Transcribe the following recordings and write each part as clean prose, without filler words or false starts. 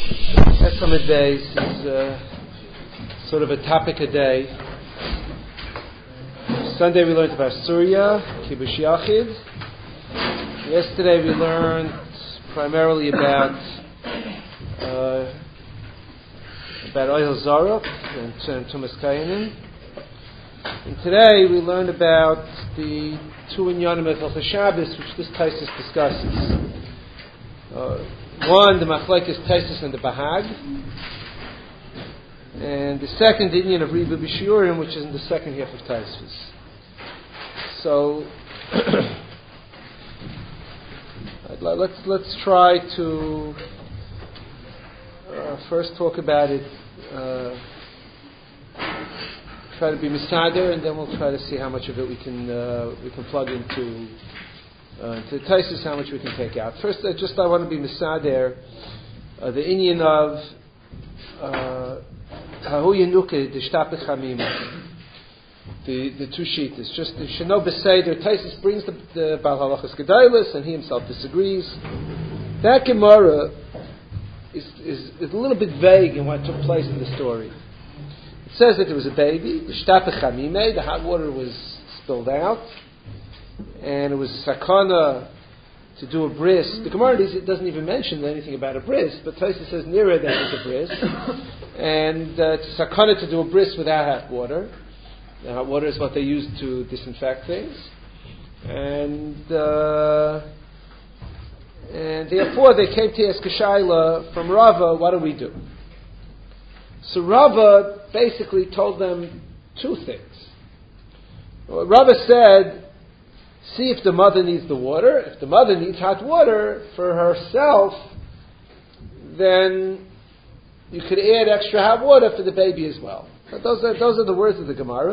Eslamid Days is sort of a topic a day. Sunday we learned about Surya, Kibush Yachid. Yesterday we learned primarily about Oyel Zarok and Tumas Kayanim. And today we learned about the two inyanim of Hilchos Shabbos, which this Taisus discusses. One, the Machlekes Taisus and the Bahag, and the second, the inyan of Riba B'Shiurim, which is in the second half of Taisus. So let's try to first talk about it. Try to be misader, and then we'll try to see how much of it we can plug into the Taisus, how much we can take out. First, I want to be misader the inyan of Hahu Yenuke the Shtapet Chamima, the two sheetahs. Just the Sheno Beseder. Taisus brings the Baal Halachas Gedailos, and he himself disagrees. That Gemara is a little bit vague in what took place in the story. It says that there was a baby, the Shtapet Chamime, the hot water was spilled out, and it was sakana to do a bris. The Gemara doesn't even mention anything about a bris, but Taisus says nearer that it's a bris, and it's sakana to do a bris without hot water. The hot water is what they use to disinfect things, and therefore they came to ask a shaila from Rava, what do we do? So Rava basically told them two things. Rava said, see if the mother needs the water. If the mother needs hot water for herself, then you could add extra hot water for the baby as well. But those are the words of the Gemara.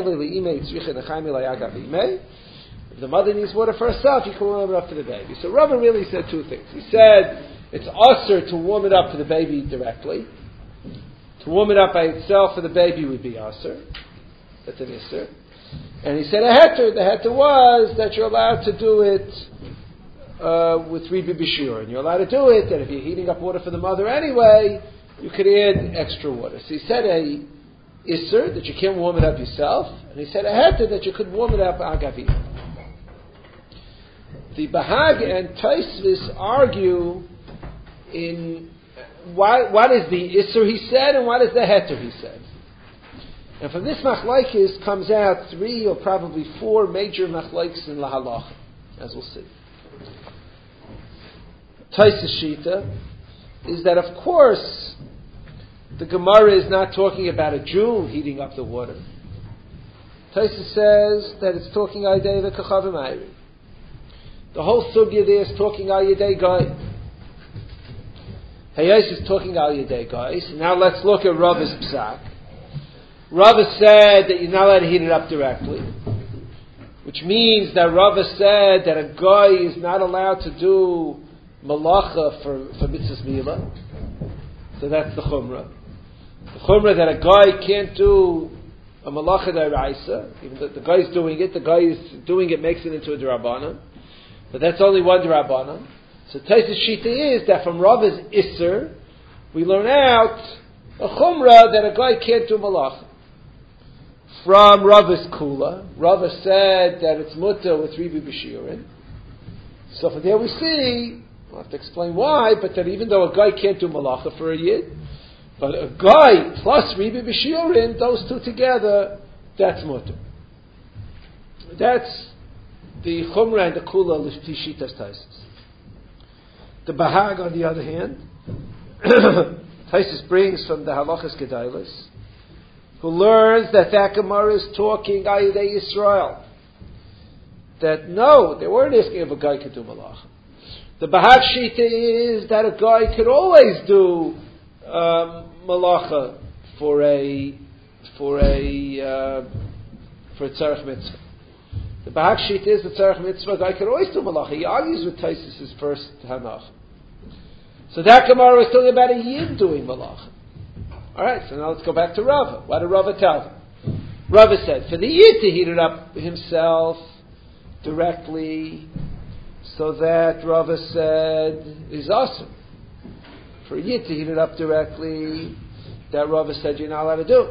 If the mother needs water for herself, you can warm it up for the baby. So Rava really said two things. He said it's usher to warm it up for the baby directly. To warm it up by itself for the baby would be usher. That's an isser. And he said a heter. The heter was that you're allowed to do it with Riba B'Shiur. And you're allowed to do it that if you're heating up water for the mother anyway, you could add extra water. So he said a isser, that you can't warm it up yourself. And he said a heter, that you could warm it up agavi. The Bahag and Taisvis argue in what is the isser he said and what is the heter he said. And from this machlokes comes out 3 or probably 4 major machlokes in lahalacha, as we'll see. Taisus Shita is that, of course, the Gemara is not talking about a Jew heating up the water. Taisus says that it's talking Ayidei v'Kachavim Ayri. The whole sugya there is talking Ayidei Gai. Hayais is talking Ayidei Gai. So now let's look at Rava's Psak. Rava said that you're not allowed to heat it up directly, which means that Rava said that a guy is not allowed to do malacha for mitzvahs mila. So that's the chumrah. The chumrah that a guy can't do a malacha d'oraisa, even though the guy is doing it makes it into a d'rabbanan, but that's only one d'rabbanan. So Taisus Shita is that from Rava's isser, we learn out a chumrah that a guy can't do malacha. From Rava's Kula, Rava said that it's mutter with Riba B'Shiurim. So from there we see, I'll have to explain why, but that even though a guy can't do malacha for a yid, but a guy plus Riba B'Shiurim, those two together, that's mutter. That's the Chumrah and the Kula Lifti Shitas Taisus. The Bahag, on the other hand, Taisus brings from the Halachas Gedailos, who learns that Gemara is talking Ayidei Yisrael. That no, they weren't asking if a guy could do malacha. The Bahag Shita is that a guy could always do malacha for a tzarech mitzvah. The Bahag Shita is the tzarech mitzvah. A guy could always do malacha. He argues with Taisus' first Hanach. So that Gemara was talking about a yid doing malacha. Alright, so now let's go back to Rava. What did Rava tell them? Rava said, for the yid to heat it up himself directly, so that Rava said is awesome. for a Yid to heat it up directly, that Rava said you're not allowed to do.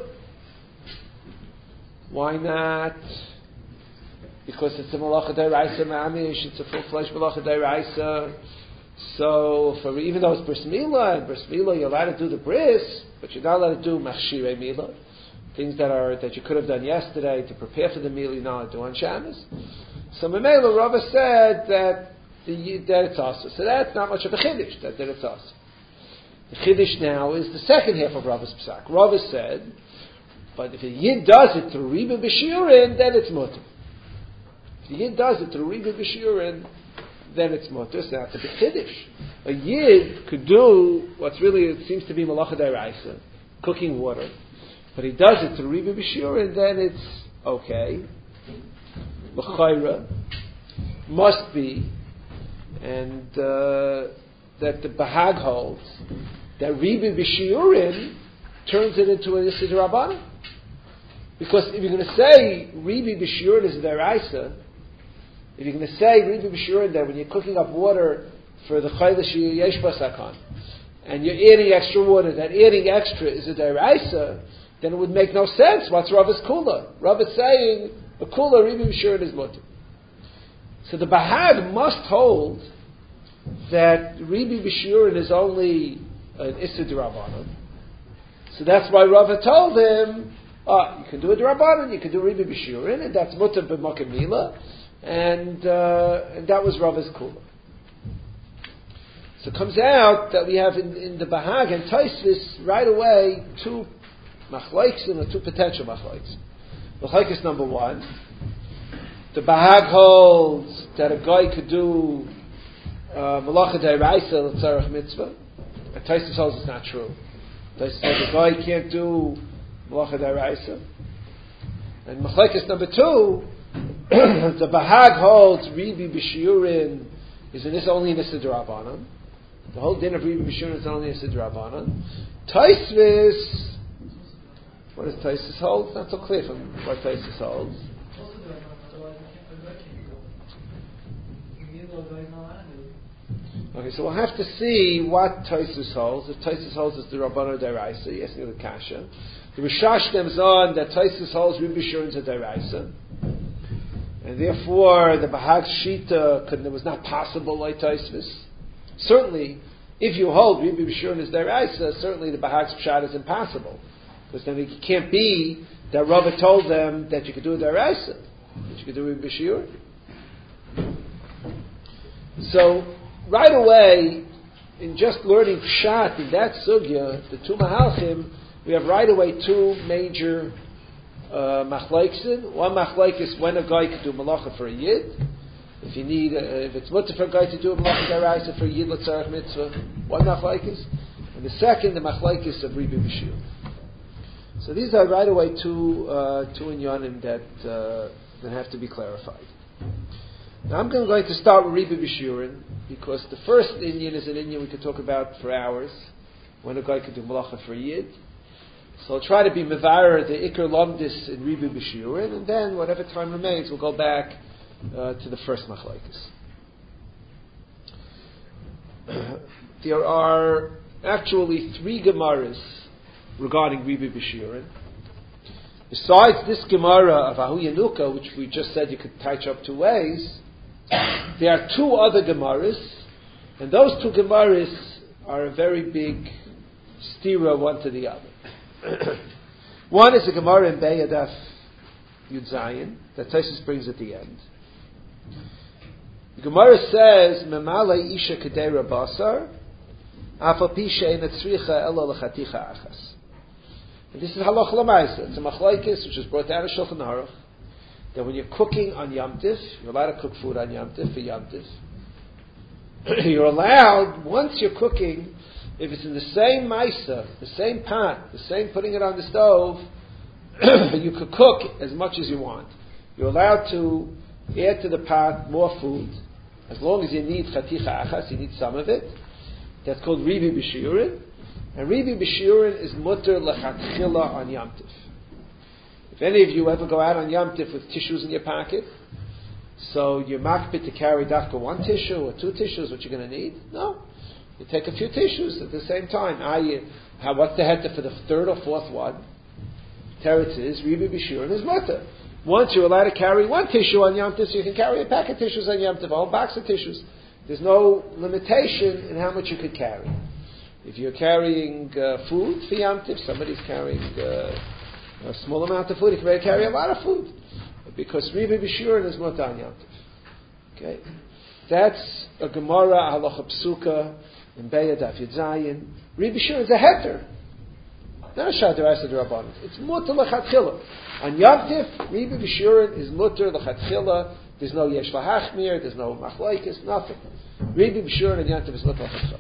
Why not? Because it's a Malacha D'Oraisa Mamish, it's a full-fledged Malacha D'Oraisa. So, even though it's Bris Milah, and Bris Milah you're allowed to do the Bris, but you're not allowed to do Machshirei Milah. Things that you could have done yesterday to prepare for the meal, you're not allowed to do on Shabbos. So Mamela Rava said that it's also. So that's not much of a Chiddush, that it's also. The Chiddush now is the second half of Rava's Psak. Rava said, but if a Yid does it through Riba B'Shiurin, then it's Mutter. If the Yid does it through Riba B'Shiurin, then it's Mutter. So that's a big Chiddush. A Yid could do what's really, it seems to be Malacha D'Oraisa, cooking water. But he does it through Riba B'Shiurin, then it's okay. L'chayra must be, and that the Bahag holds that Ribi B'Shiurin turns it into an Issa D'Rabbanan. Because if you're going to say Ribi B'Shiurin is D'Oraisa, if you're going to say Ribi B'Shiurin that when you're cooking up water for the Chaylesh Yesh Basakan, and you're adding extra water, that adding extra is a D'Oraisa, then it would make no sense. What's Rava's Kula? Rava's saying the Kula Ribi B'Shiurin is Mutter. So the Bahag must hold that Ribi B'Shiurin is only an Issa D'Rabbanan. So that's why Rava told him, you can do a D'Rabbanan, you can do Ribi B'Shiurin, and that's Mutter B'Makom Milah, and that was Rava's Kula. So it comes out that we have in the Bahag and Taisvis right away two machlokes and two potential machlokes. Machlokes number one, the Bahag holds that a guy could do Malacha D'Oraisa L'Tzarech Mitzvah. And Taisvis holds it's not true. Taisvis holds a guy can't do Malacha D'Oraisa. And Machlekes number two, the Bahag holds Ribi B'Shiurin is only an Issa D'Rabbanan. The whole din of Ribi B'Shiurin is only an Issa D'Rabbanan. Taisvis, what does Taisvis hold? It's not so clear from what Taisvis holds. Okay, so we'll have to see what Taisus holds. If Taisus holds it's the Rabbanu D'Oraisa, you're asking the Kasha. The Rishash stems on that Taisus holds Ribi B'Shiurin is a D'Oraisa. And therefore, the Bahag Shita it was not possible like Taisus. Certainly, if you hold Ribi B'Shiurin is D'Oraisa, certainly the Bahag's Pshat is impossible. Because then it can't be that Rava told them that you could do a D'Oraisa, that you could do Ribi B'Shiurin. So, right away, in just learning Pshat in that sugya, the two Mahalchim, we have right away two major machlokes. One machlok is when a guy could do malacha for a Yid. If you need, if it's mutter for a guy to do a malacha d'oraisa for a Yid l'tzarech mitzvah, one machlok is. And the second, the machlok is of Ribi B'Shiurin. So these are right away two inyanim that have to be clarified. Now I'm going to start with Ribi B'Shiurin because the first inyan is an inyan we could talk about for hours, when a guy could do malacha for a Yid. So I'll try to be mevarer the Iker Lomdis in Ribi B'Shiurin, and then whatever time remains we'll go back to the first machlokes. There are actually three Gemaras regarding Ribi B'Shiurin. Besides this Gemara of Ahu Yanuka, which we just said you could touch up two ways, there are two other Gemaras, and those two Gemaras are a very big stira one to the other. One is a Gemara in Beyadaf Yud Zayin that Taisus brings at the end. The Gemara says, "Memale isha kedera basar, afal pi she'ena tzricha ela lechaticha achas." And this is halach l'maisa. It's a machlokes which is brought down in Shulchan Aruch that when you're cooking on Yom Tif, you're allowed to cook food on Yom Tif for Yom Tif. You're allowed, once you're cooking, if it's in the same maisa, the same pot, the same putting it on the stove, you could cook as much as you want. You're allowed to add to the pot more food, as long as you need chaticha achas, you need some of it. That's called Ribi B'Shiurin. And Ribi B'Shiurin is mutter lechatchila on Yom Tif. If any of you ever go out on Yom Tif with tissues in your pocket, so you're makpid to carry dafka one tissue or two tissues, what you're going to need? No. You take a few tissues at the same time. What's the heter for the third or fourth one? Teretz is Ribi B'Shirin is mutter. Once you're allowed to carry one tissue on Yom Tov, so you can carry a pack of tissues on Yom Tov, a whole box of tissues. There's no limitation in how much you could carry. If you're carrying food for Yom Tov, somebody's carrying a small amount of food, you can carry a lot of food. Because Ribi B'Shirin is mutter on Yom Tov. Okay? That's a Gemara, Halacha Psuka, in Beya Daf Yud Zayin. Ribi B'Shirin is a heter. Not a Shadaraisa D'Rabbanan. It's mutter l'chatchila. On Yom Tif, Ribi B'Shirin is mutter l'chatchila. There's no Yesh Lahachmir, there's no Machlaikis, nothing. Ribi B'Shirin on Yom Tif is mutter l'chatchila.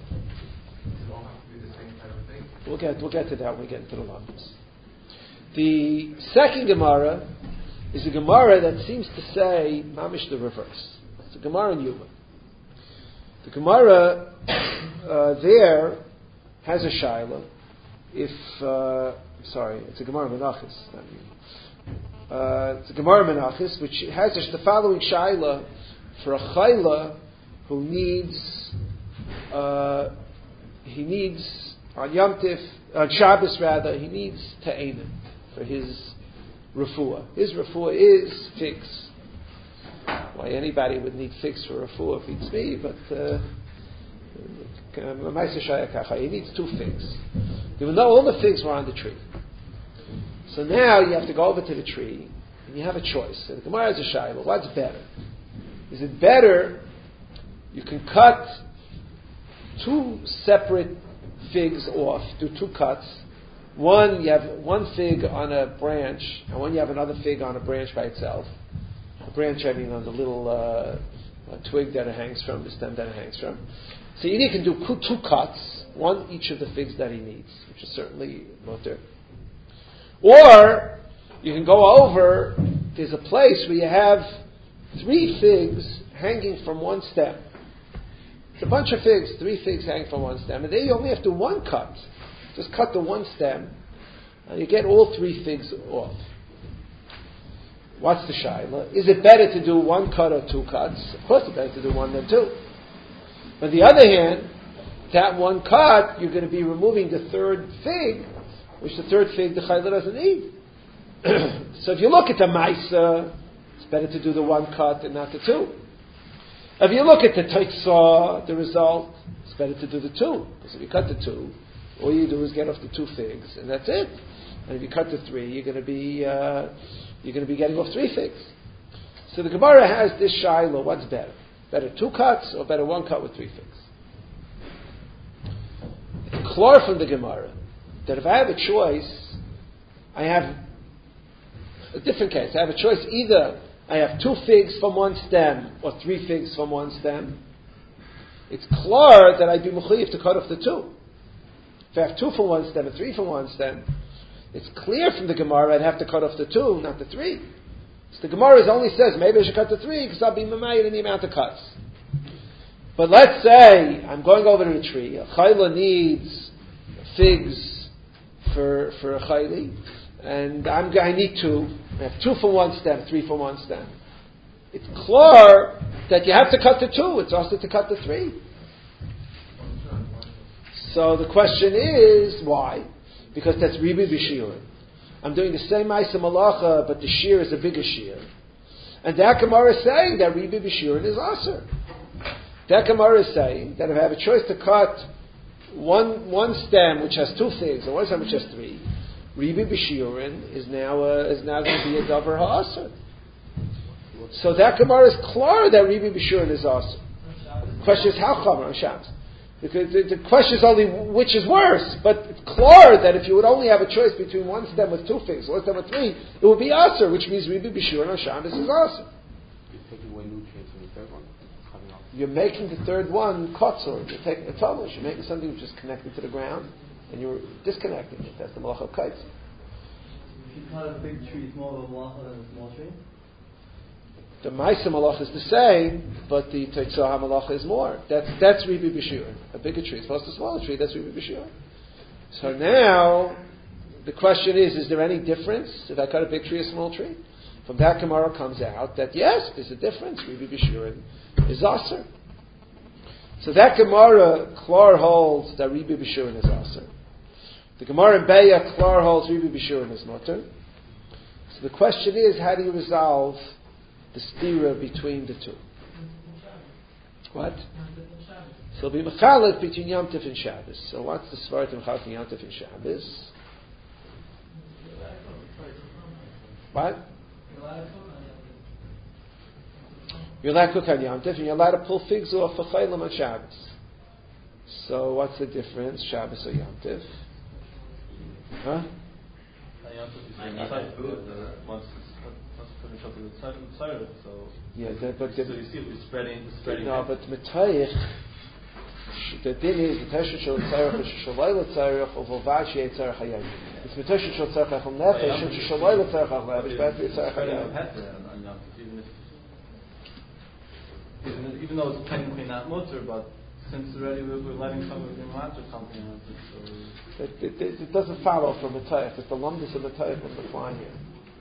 We'll get to that when we get into the Lambas. The second Gemara is a Gemara that seems to say mamish the reverse. It's a Gemara in Yuma. The Gemara there has a shaila. It's a Gemara Menachis. It's a Gemara Menachis which has the following shaila for a chayla who needs on Yom Tif, on Shabbos rather, he needs te'enim for his refuah. His refuah is figs. Why anybody would need figs for refuah beats me, but he needs 2 figs. All the figs were on the tree. So now you have to go over to the tree and you have a choice. So the Gemara has a shayla. What's better? Is it better you can cut 2 separate figs off, do 2 cuts. One, you have 1 fig on a branch, and one you have another fig on a branch by itself. A branch, I mean, on the little twig that it hangs from, the stem that it hangs from. So you can do 2 cuts, one each of the figs that he needs, which is certainly mutter. Or you can go over, there's a place where you have 3 figs hanging from one stem. It's a bunch of figs, 3 figs hang from one stem, and there you only have to 1 cut. Just cut the 1 stem, and you get all 3 figs off. What's the shaila? Is it better to do 1 cut or 2 cuts? Of course it's better to do 1 than 2. On the other hand, that 1 cut, you're going to be removing the 3rd fig, which the 3rd fig the chayla doesn't need. So if you look at the Maisa, it's better to do the 1 cut and not the 2. If you look at the Teitzah, the result, it's better to do the 2. Because if you cut the 2, all you do is get off the 2 figs, and that's it. And if you cut the 3, you're going to be getting off 3 figs. So the Gemara has this shaila, what's better? Better 2 cuts or better 1 cut with 3 figs? It's clear from the Gemara that if I have a choice, I have a different case. I have a choice, either I have 2 figs from 1 stem or 3 figs from 1 stem. It's clear that I'd be mechuyev to cut off the 2. If I have 2 from 1 stem and 3 from 1 stem, it's clear from the Gemara I'd have to cut off the 2, not the 3. So the Gemara only says maybe I should cut the 3 because I'll be mamayit in the amount of cuts. But let's say I'm going over to the tree. A chayla needs figs for a chayli, and I need 2. I have 2 from 1 stem, 3 from 1 stem. It's clear that you have to cut the 2. It's also to cut the 3. So the question is, why? Because that's Ribi B'Shirin. I'm doing the same Ma'aseh Malacha, but the shear is a bigger shear. And that Gemara is saying that Ribi B'Shirin is Aser. That Gemara is saying that if I have a choice to cut one stem which has 2 figs, and one stem which has 3, Ribi B'Shirin is now going to be a Davar HaAser. So that Gemara is clear that Ribi B'Shirin is Aser. The question is how Chamer on Shabbos? Because the question is only which is worse, but it's clear that if you would only have a choice between 1 stem with 2 figs, 1 stem with 3, it would be Aser, which means Ribi B'Shirin on Shabbos is Aser. You're making the 3rd one kotzor. You're taking a talish. You're making something which is connected to the ground, and you're disconnecting it. That's the malacha of kites. If you cut a big tree, it's more of a malacha than a small tree? The Maisa malacha is the same, but the Teitzah malacha is more. That's Ribi B'Shirin. A bigger tree as opposed to a smaller tree, that's Ribi B'Shirin. So now, the question is there any difference if I cut a big tree or a small tree? From that Gemara comes out that yes, there's a difference. Ribi B'Shirin is Aser. So that Gemara, Klar holds that Ribi B'Shurin is Aser. The Gemara in Beya, Klar holds Ribi B'Shurin is Mutter. So the question is, how do you resolve the stira between the two? What? So it'll be Mechalek between Yom Tov and Shabbos. So what's the Svarat of Mechalek Yom Tov and Shabbos? What? You're allowed to cook on Yom Tov and you're allowed to pull figs off for Chaylim on Shabbos. So what's the difference, Shabbos or Yom Tov? Huh? Yeah, but so you see we're spreading. No, but Metayich, the din is Metayich Shel Tzarech Shel Layla Tzarech of Ovad Shei Tzarech Hayom. It's Metayich Shel Tzarech Achol Nefesh and Shel Layla Tzarech Achol Nefesh, but it's Tzarech Hayom. Even though it's technically not mutter, but since already we're letting some of the matter something on it, so it doesn't follow from Metayich. It's the lumdus of Metayich that's applying here.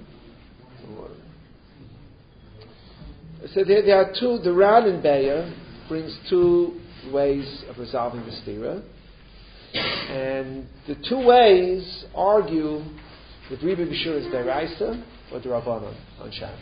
So there are two. The Ran in Beya brings two ways of resolving the stira, and the two ways argue that Ribi B'Shur is deraisa or D'Rabbanan on Shabbos.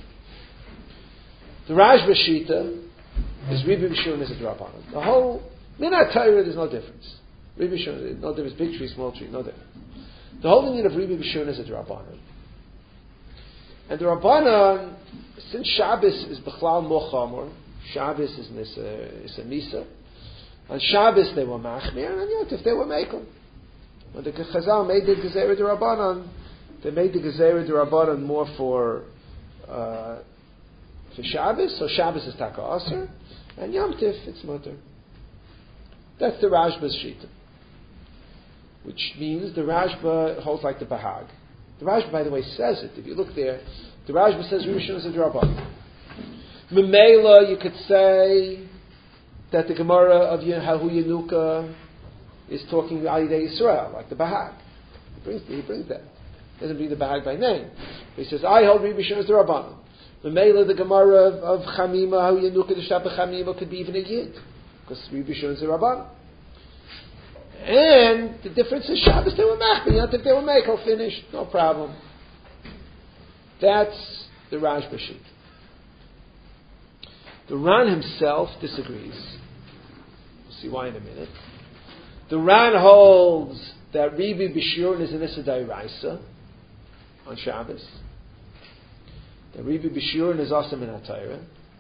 The Rajba Shita is Ribi B'Shur is a D'Rabbanan. The whole Minat Torah, there's no difference. Ribi B'Shur, no difference. Big tree, small tree, no difference. The whole meaning of Ribi B'Shur is a D'Rabbanan. And the Rabbanan, since Shabbos is B'chlal Mochamor, Shabbos is a Misa. On Shabbos they were Machmir, and on Yom Tov they were Mekel. When the Chazal made the Gezerah D'Rabbanan, they made the Gezerah D'Rabbanan more for Shabbos, so Shabbos is Taka Aser, and Yom Tov it's Mutter. That's the Rashba's Shita. Which means the Rashba holds like the Bahag. The Rashba, by the way, says it. If you look there, the Rashba says Rishon is a D'Rabbanan. Memela, you could say that the Gemara of Yehahu Yenuka is talking about Alidei Yisrael, like the Bahag. He brings that. He doesn't bring the Bahag by name. He says, I hold Rishon as D'Rabbanan. Memela, the Gemara of Chamima, Hahu Yenuka, the Shabbat Chamima could be even a Yid, because Rishon is D'Rabbanan. And the difference is Shabbos they were Machmir, Yom Tov they were Mekel, finished, no problem. That's the Rashba Shita. The Ran himself disagrees. We'll see why in a minute. The Ran holds that Ribi B'Shurin is an Issa D'Oraisa on Shabbos. That Ribi B'Shurin is also Min HaTorah.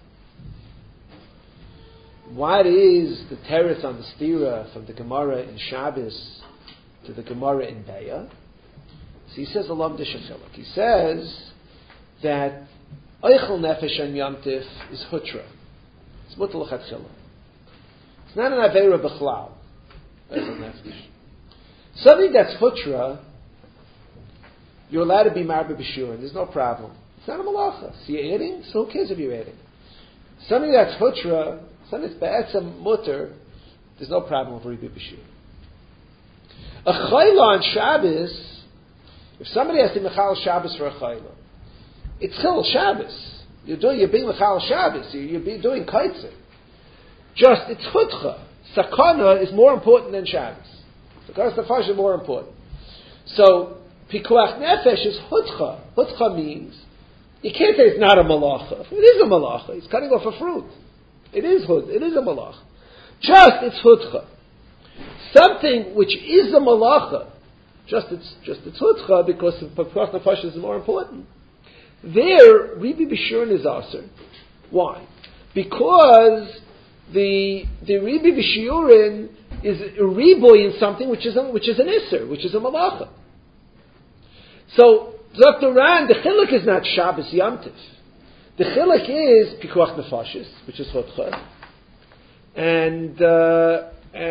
What is the teretz on the stira from the Gemara in Shabbos to the Gemara in Beya? So he says a lam d'shechiluk. He says that Eichel Nefesh and Yom Tov is Hutra. It's Mutal L'Chatchila. It's not an Aveira B'chlal. Eichel Nefesh. Something that's Hutra, you're allowed to be Marba B'Shurin. There's no problem. It's not a malacha. So you're adding, so who cares if you're adding? Something that's Hutra, something that's Ba'etzem Mutter, there's no problem with Ribi B'Shurin. A Chayla on Shabbos, if somebody has to Mechal Shabbos for a Chayla, it's Chil Shabbos. You're being Mechal Shabbos. You're doing Kaitzer. Just, it's Chutcha. Sakana is more important than Shabbos. Sakana Safash is more important. So, Pikuach Nefesh is Chutcha. Chutcha means, you can't say it's not a malacha. It is a malacha. It's cutting off a fruit. It is a malacha. Just, it's Chutcha. Something which is a malacha, it's Chutcha because the Pikuach Nefesh is more important. There, Ribi B'Shurin is Aser. Why? Because the Ribi B'Shurin is a riboy in something which is an Isser, which is a Malacha. So, Dr. Ran, the Chiluk is not Shabbos Yom Tov. The Chiluk is Pikuach Nefashis, which is Chotcha. And there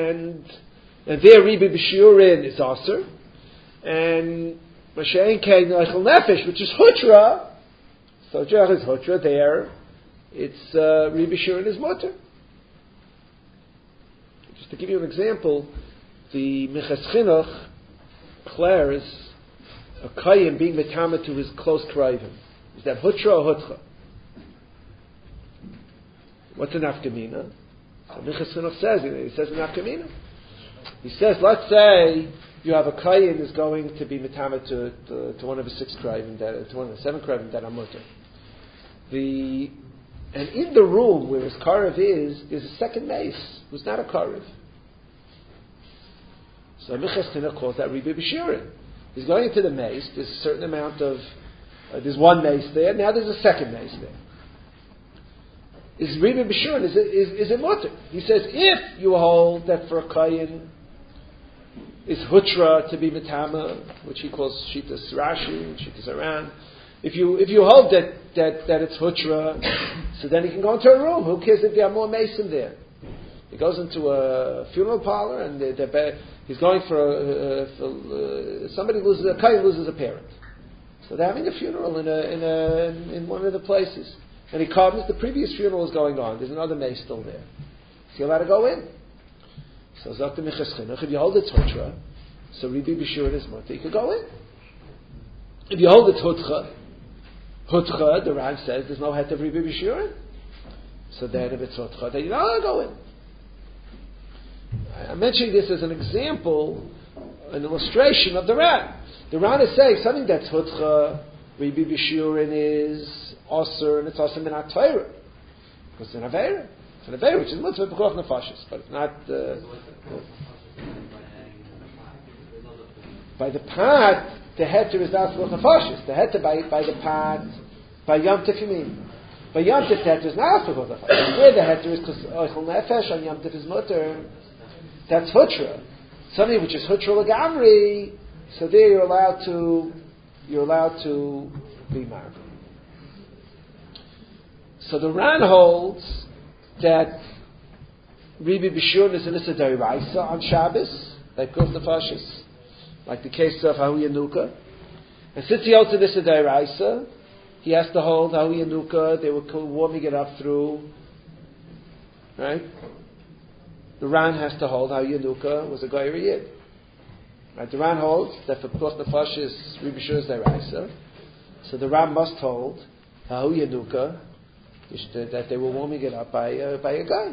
Ribi B'Shurin is Aser. And Mashayin Kein Eichel Nefesh, which is Hutra. So Jerach is Hutra, there it's Ribi B'Shurin is Mutter. Just to give you an example, the Minchas Chinuch declares a Kayim being Metama to his close Krayim. Is that Hutra or Hutcha? What's an Afkamina? So Minchas Chinuch says, he says in Akamina. He says, let's say you have a kohen is going to be mitama to one of the 6 krayim, to one of the 7 krayim that are mutter. And in the room where his karev is, there's a second mace who's not a karev. So Minchas Chinuch calls that Ribi B'Shirin. He's going into the mace. There's a certain amount of there's one mace there. Now there's a second mace there. Is Ribi B'Shirin is it mutter? He says if you hold that for a kohen is hutra to be mitama, which he calls shitas Rashi, shitas Aran. If you hold that it's hutra, so then he can go into a room. Who cares if there are more mason there? He goes into a funeral parlor and he's going for somebody loses a kohen loses a parent, so they're having a funeral in one of the places, and he comes. The previous funeral is going on. There's another mace still there. So you're allowed to go in. So Zakta Minchas Chinuch, if you hold it's hutra, so Ribi B'Shirin is mutter, you could go in. If you hold it's hutcha, the Ran says there's no het of Ribi B'Shirin. So then if it's hutcha, then you're not allowed to go in. I'm mentioning this as an example, an illustration of the Ran. The Ran is saying something that's hutcha, Ribi B'Shirin is osir, and it's also minat Torah. Because it's an Aveira. It's an Aveira, which is mitzvah b'koach nefashis, but it's not... by the part, the heter is not b'koach nefashis. The heter by the part, by Yom Tov Yomim. By Yom Tov, the heter is not b'koach nefashis. Where the heter is, because oichel nefesh on Yom Tov is mutter, that's hutra. Something which is hutra legamri, so there you're allowed to be married. So the Ran holds that Ribi B'Shirin is an Issa D'Oraisa on Shabbos, like Kuf Nefashis, like the case of Hahu Yanuka. And since he holds an Issa D'Oraisa, he has to hold Hahu Yanuka. They were warming it up through, right? The Ran has to hold Hahu Yanuka was a Goyer Yid. Right? The Ran holds that for Kuf Nefashis, Ribi B'Shirin is D'Oraisa. So the Ran must hold Hahu Yanuka, that they were warming it up by a guy.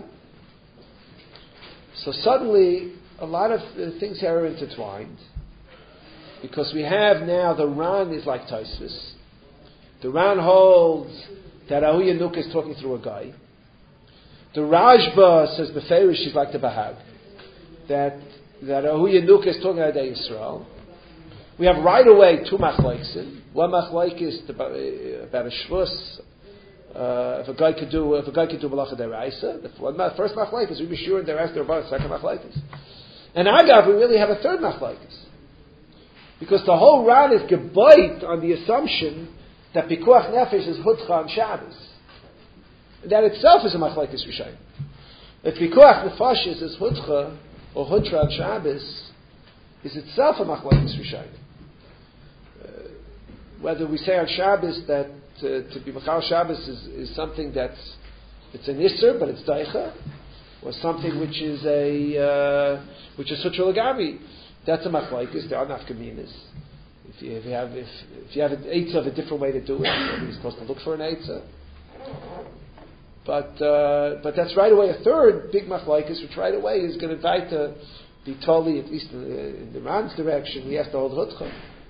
So suddenly, a lot of things here are intertwined, because we have now the Ran is like Tosfos. The Ran holds that Ahu Yanuk is talking through a guy. The Rajba says Beferish is like the Bahag, that Ahu Yanuk is talking about Yisrael. We have right away 2 machlokes. One machlok is about a shvus. If a guy could do malacha deraisa, the first machlokes is Ribi B'Shirin deraisa derabbanan. Second machlokes, and agav we really have a third machlokes, because the whole Ran is gebayt on the assumption that pikuach nefesh is hutcha on Shabbos, and that itself is a machlokes rishayim. If pikuach nefesh is hutcha or hutra on Shabbos, is itself a machlokes rishayim. Whether we say on Shabbos that to be Machal Shabbos is something it's an Isser, but it's Daicha, or something which is Sutra Lagami. That's a Machlokes. There are nafkaminas. If you have an Eitzah of a different way to do it, you're supposed to look for an Eitzah. But that's right away a third big Machlokes, which right away is going to die to be totally, at least in the Ran's direction, he has to hold Hutcha.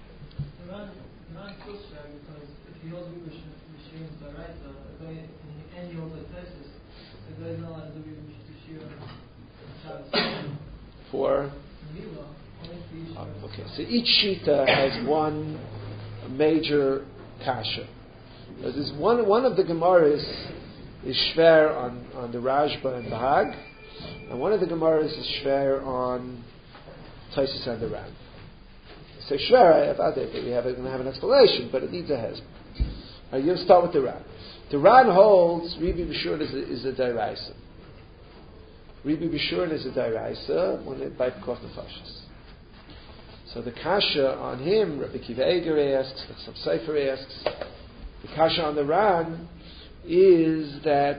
For okay, so each shita has one major kasha. There's one of the Gemaras is shver on the Rajba and Bahag, and one of the Gemaras is shver on Tosfos and the Ran. So shver about it, we're going to have an explanation, but it needs a hezbollah. You're going to start with the Ran. The Ran holds Ribi B'Shirin is a deraisa. Ribi B'Shirin is a deraisa when it by pikuach nefashis. So the kasha on him, Rabbi Kiva Eger asks, the Chassam Sofer asks, the kasha on the Ran is that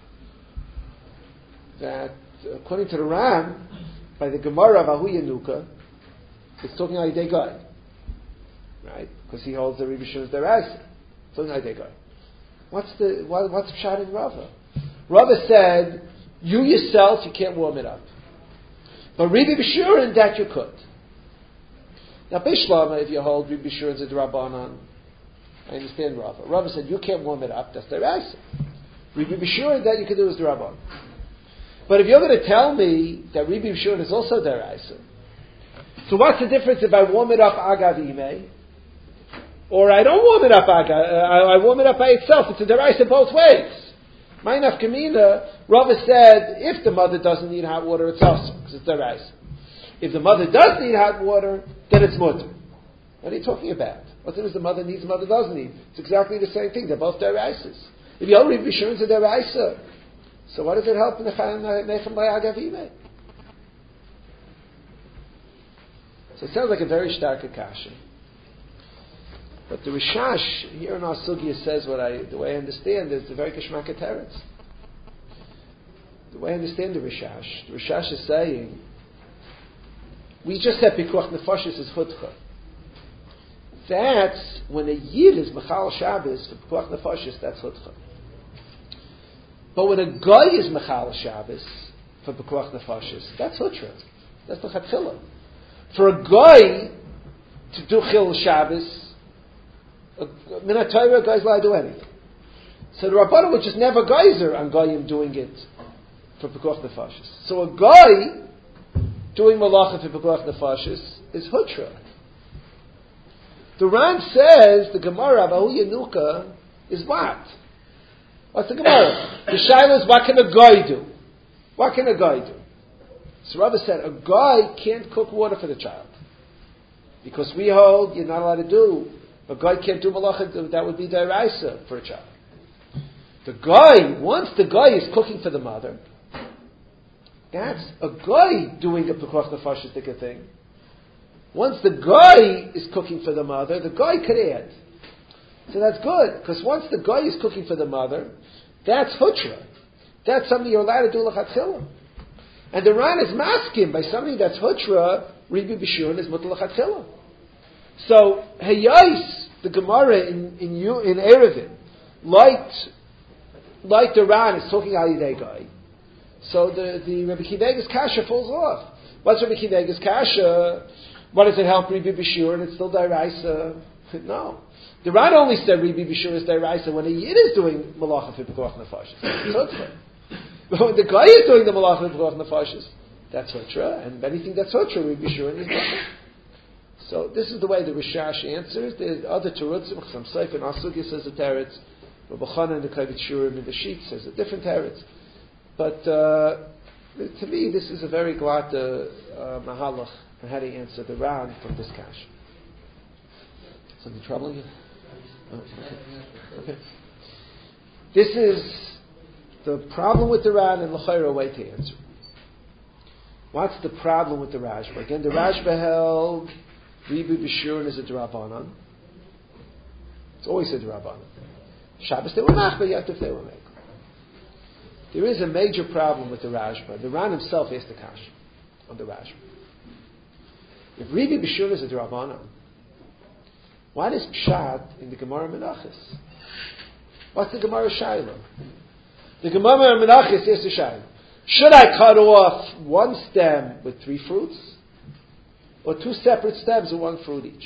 according to the Ran, by the Gemara of Ahu Yanuka, it's talking about Yidei Gai, right? Because he holds the Ribi B'Shirin is deraisa. It's talking about Yidei Gai. What's Pshat in Rava? Rava said You yourself, you can't warm it up. But Rebbe Bishurin, that you could. Now, Bishlama, if you hold Rebbe Bishurin's a Drabanan, I understand Rava. Rava said, you can't warm it up, that's the Raisa. Rebbe Bishurin, that you could do is Drabanan. But if you're going to tell me that Rebbe Bishurin is also Deraisa, so what's the difference if I warm it up Agav Imei, or I don't warm it up I warm it up by itself? It's a Deraisa both ways. My nafkamina, Rava said, if the mother doesn't need hot water, it's also, because it's Deraisa. If the mother does need hot water, then it's mutter. What are you talking about? What things the mother needs, the mother doesn't need? It's exactly the same thing. They're both Deraisas. If you only be sure it's a Deraisa, so what does it help in the Nechem Agav Imei? So it sounds like a very stark akasha. But the Rishash here in our Sugya says the way I understand is the very Kishmaka Teretz. The way I understand the Rishash is saying, we just said Pikuach Nefashis is Chutcha. That's when a Yid is Mechal Shabbos for Pikuach Nefashis, that's Chutcha. But when a Goy is Mechal Shabbos for Pikuach Nefashis, that's Hutra. That's the Chatchila. For a Goy to do Chil Shabbos, Minat Torah, guys lie do anything. So the Rabbanan would just never geyser on Goyim doing it for Pekuach Nefashis. So a Goy doing Malacha for Pekuach Nefashis is Hutra. The Ran says the Gemara Abahu Yanuka is what? What's the Gemara? The Shaila is what can a Goy do? What can a Goy do? So Rabbi said a Goy can't cook water for the child because we hold you're not allowed to do. A guy can't do malacha, that would be deraisa for a child. The guy, once the guy is cooking for the mother, that's a guy doing a pekuach nefashis thing. Once the guy is cooking for the mother, the guy could add. So that's good, because once the guy is cooking for the mother, that's hutra. That's something you're allowed to do l'chatchila. And the Ran is masking by something that's hutra, Rebbe Bishurun is mutal l'chatchila. So Hayais, the Gemara in Erevin, like the Ran is talking al yidei guy. So the Rebbe Kivega's kasha falls off. What's Rebbe Kivega's kasha? What does it help Rebbe Bishur? And it's still Dairaisa. No, the Ran only said Rebbe Bishur is Dairaisa when a Yid is doing malacha for Pekuach Nefashis. But when the guy is doing the malacha for Pekuach Nefashis, that's Hutra, and anything that's Hutra, Rebbe Bishur is malacha. So this is the way the Rishash answers. There's other terutzim. Some Seif and Asugya says a teretz. Rabbi Chana and the Kavit Shurim in the sheet says a different teretz. But to me, this is a very glad mahalach on how to answer the Ran from this kash. Something troubling you? Oh, okay. This is the problem with the Ran and l'chayra way to answer. What's the problem with the Rashba? Again, the Rashba held Rebbe Bishurun is a Drabanan. It's always a Drabanan. Shabbos they were machba, Yatif they were make. There is a major problem with the Rashba. The Ran himself asked the kash on the Rashba. If Rebbe Bishurun is a Drabanan, what is Pshat in the Gemara Menachos? What's the Gemara Shaila? The Gemara Menachos is the Shaila. Should I cut off one stem with 3 fruits? Or 2 separate stems with 1 fruit each?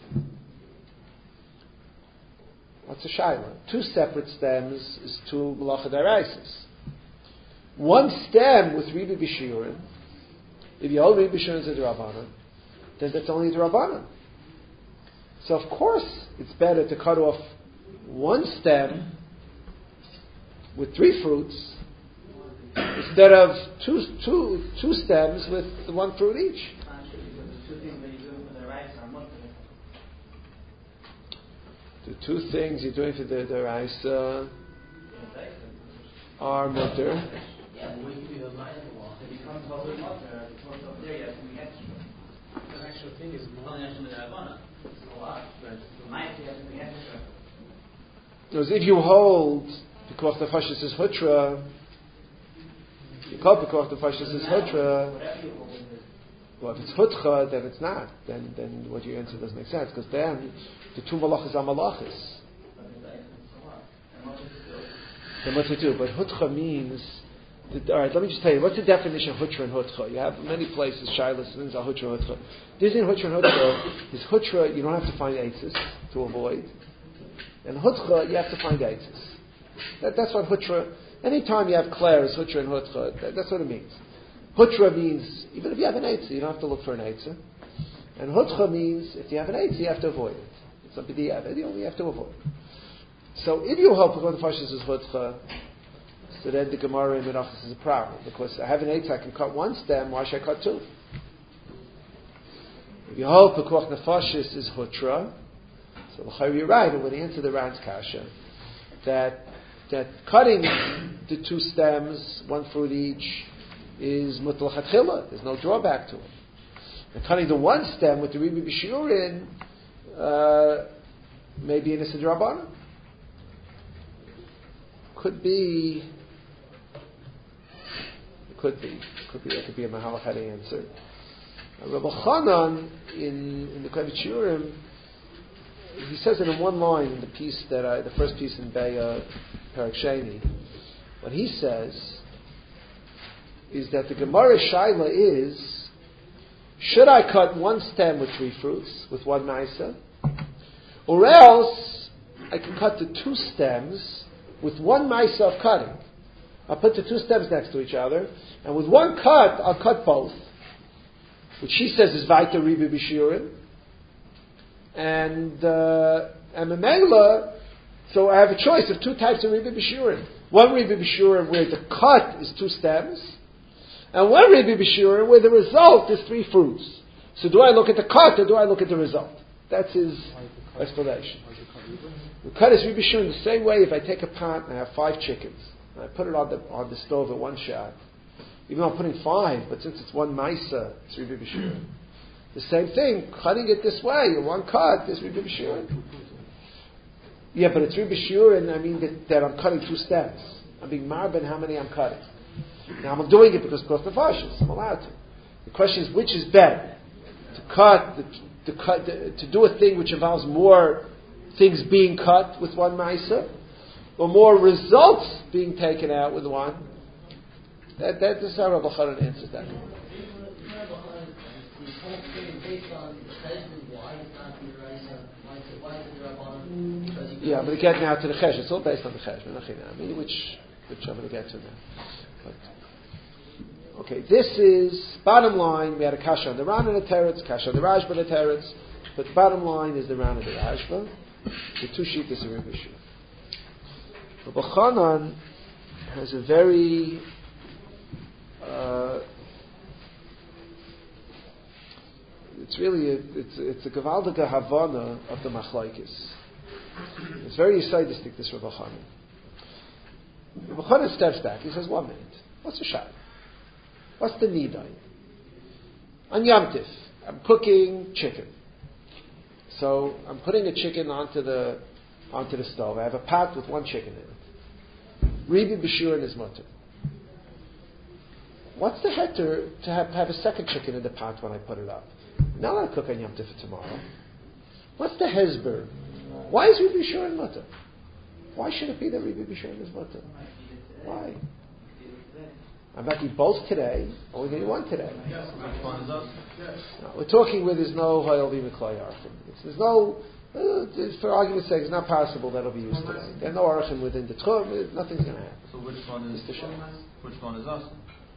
What's a shaila? 2 separate stems is 2 malacha deraisas. 1 stem with Rebbe Bishurun, if you hold Rebbe Bishurun as a Drabanan, then that's only a Drabanan. So of course it's better to cut off 1 stem with 3 fruits instead of two stems with 1 fruit each. The 2 things you're doing for the Raisa are mutter. Yeah, when you do the line, it becomes totally mutter. There, you have to be extra. The actual thing is more than the Ravana. It's a lot, but the might you have to be extra. Because if you hold Pekuach Nefashis is Hutra, you call Pekuach Nefashis is Hutra. Well, if it's Hutcha, then it's not. Then what you answer doesn't make sense, because then the 2 malachas are malachas. Then what to do? But Hutcha means All right, let me just tell you, what's the definition of hutra and hutcha? You have many places, shilas, and are hutra and hutcha. Disney hutra and hutcha is hutra, you don't have to find eitzes to avoid. And hutcha, you have to find eitzes. That's what hutra, anytime you have clairs, hutra and hutcha, that's what it means. Hutra means, even if you have an eitzah, you don't have to look for an eitzah. And hutcha means, if you have an eitzah, you have to avoid it. It's something you only have to avoid. So if you hope the Fashis is hutcha, so then the Gemara in Menachos is a problem, because I have an eitzah, I can cut one stem, why should I cut two? If you hope the Koch Nefashis is hutra, so you're right, and when he answered the Ran's kasha, that cutting the two stems, one fruit each, is mutal chatchila. There's no drawback to it. And cutting the one stem with the ribi b'shiurin, maybe in a sidrabana. Could be a mahalachadi answer. Rabbi Chanan in the Kovetz Shiurim, he says it in one line in the piece the first piece in Beya Perek Sheni. What he says is that the Gemara Shaila is, should I cut one stem with three fruits, with one maisa, or else I can cut the two stems with one maisa of cutting. I'll put the two stems next to each other, and with one cut, I'll cut both, which he says is Vaita Ribi B'Shiurim, and Memela, so I have a choice of two types of Ribi B'Shiurim. One Ribi B'Shiurim where the cut is two stems, and one Ribi B'Shiurim where the result is three fruits. So do I look at the cut or do I look at the result? That's his explanation. The cut is Ribi B'Shiurim the same way if I take a pot and I have 5 chickens, and I put it on the stove at one shot. Even though I'm putting 5, but since it's one maisa, it's Ribi B'Shiurim. The same thing, cutting it this way, one cut is Ribi B'Shiurim. Yeah, but it's Ribi B'Shiurim, I mean that I'm cutting 2 stems. I'm being marben how many I'm cutting. Now I'm doing it because of the Fashis, I'm allowed to. The question is, which is better? To do a thing which involves more things being cut with one maisa, or more results being taken out with one? That is how Rabbi Chanan answers that. Yeah, I'm going to get now to the chesh. It's all based on the chesh, which I'm going to get to now. But, okay, this is bottom line. We had a kasha on the Ran and the Teretz, kasha on the Rashba and the Teretz, but bottom line is the Ran and the Rashba. The two shittas are Ribi B'Shiurim. Rabbi Chanan has a very it's a gewaldige havana of the machlokes. It's very esidistic, this Rabbi Chanan. Rabbi Chanan steps back. He says, 1 minute. What's the shayla? What's the nidai? On Yom Tif, I'm cooking chicken. So I'm putting a chicken onto the stove. I have a pot with 1 chicken in it. Ribi B'Shiurim is mutter. What's the heter to have a second chicken in the pot when I put it up? Now I'll cook on Yom Tif tomorrow. What's the hezber? Why is Ribi B'Shiurim mutter? Why should it be that Ribi B'Shiurim is mutter? Why? I might eat both today, only getting one today. No, we're talking where there's no Hayal V'Miklai Arachim. There's no, for argument's sake, it's not possible that'll be used today. There are no Arachim within the Tchum, nothing's going to happen. So which one is us?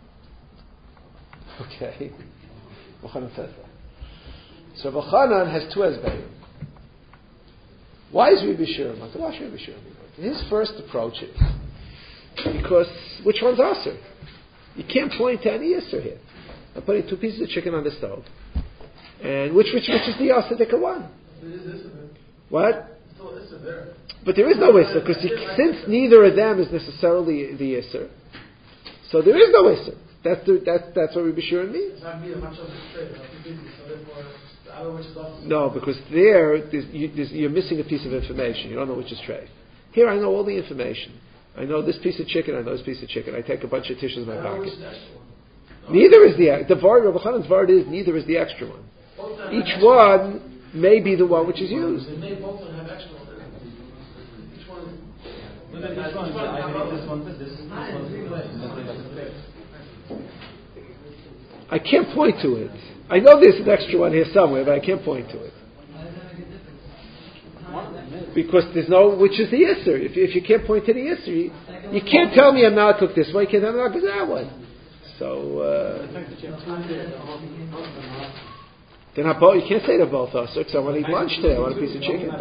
Okay. B'Chanan says that. So B'Chanan has 2 esbayim. Why is Ribi B'Shiurim mutter? Why should Ribi B'Shiurim be mutter? His first approach is because which one's aser? You can't point to any aser here. I'm putting 2 pieces of chicken on the stove, and which is the aser one? What? But there is no iser because since neither of them is necessarily the iser, so there is no iser. That's what Ribi B'Shiurim means. No, because you're missing a piece of information. You don't know which is trade. Here I know all the information. I know this piece of chicken, I know this piece of chicken. I take a bunch of tissues in my pocket. Neither is the Vard, Rabbi Chanan's Vard is, neither is the extra one. Each one may be the one which is used. So then this one, I can't point to it. I know there's an extra one here somewhere, but I can't point to it. Because there's no, which is the Isser. If you can't point to the Isser, you can't tell me I'm not cooked this way, you can't tell me I'm not cooked that one. So, they're not both, you can't say they're both Usser, because I want to eat lunch today, I want a piece of chicken.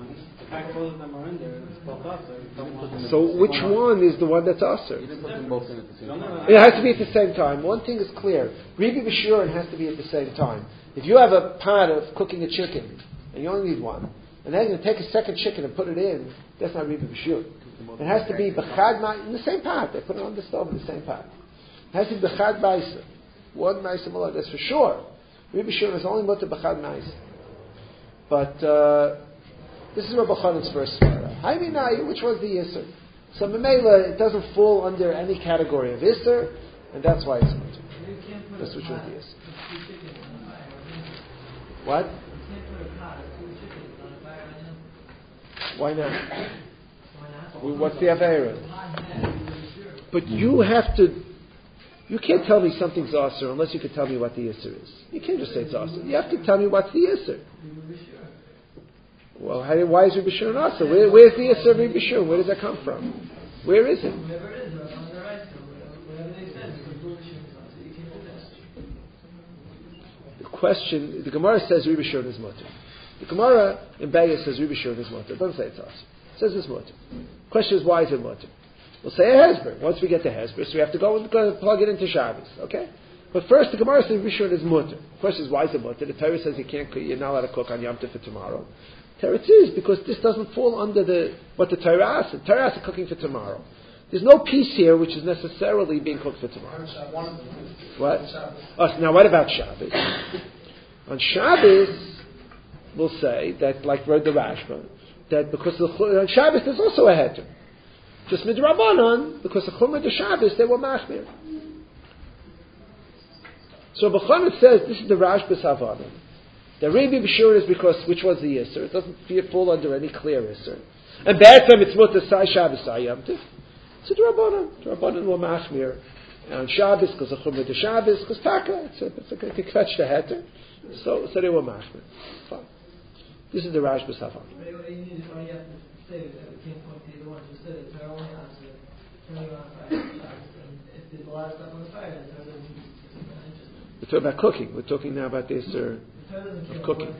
So which one is the one that's Usser? It has to be at the same time. One thing is clear. Ribi B'Shurin has to be at the same time. If you have a pot of cooking a chicken, and you only need one, and then you're going to take a second chicken and put it in, that's not Ribi B'Shurin. It has to be B'chad Ma'isa, in the same pot. They put it on the stove in the same pot. It has to be B'chad Ma'isa. One Ma'isa Malach, that's for sure. Ribi B'Shurin is only mutter B'chad Ma'isa. But, this is Rabbi Chanan's first svara. Haiminayu, which was the Isser. So Memela, it doesn't fall under any category of Isser, and that's why it's mutter. That's which was the Isser. What? Why not? What's the Aveira? But you have to. You can't tell me something's Asr unless you can tell me what the Isser is. You can't just say it's Asr. You have to tell me what's the Isser. Well, why is Ribi B'Shurin also? Where's the Yisr of Ribi B'Shurin? Where does that come from? Where is it? The question, the Gemara says Ribi B'Shurin is mutter. The Gemara in Beis says Ribi B'Shurin is mutter. It doesn't say it's us. It says it's mutter. The question is, why is it mutter? We'll say a Hezber. Once we get to Hezber, so we have to go and plug it into Shabbos. Okay? But first, the Gemara says Ribi B'Shurin is mutter. The question is, why is it mutter? The Torah says you're not allowed to cook on Yom Tov for tomorrow. Teretz is because this doesn't fall under what the Torah said. Torah is cooking for tomorrow. There's no piece here which is necessarily being cooked for tomorrow. What? Oh, now what about Shabbos? On Shabbos, we'll say that, like wrote the Rashba, that because on Shabbos there's also a heter. Just midrabanan, because the Chumrah de Shabbos they were machmir. So B'chanan says this is the Rashba's Havana. The Ribi B'Shurin is because which was the Yisr? It doesn't fall under any clear Yisr. And B'etzem it's mutter Sai Shabbos Sai Yom Tov. So the Rabbanan were machmir on Shabbos because of Chumrah de Shabbos because Taka it's a kvetch the heter. So they were machmir. Fine. This is the Rashba's Havana. We're talking about cooking. We're talking now about this of cooking.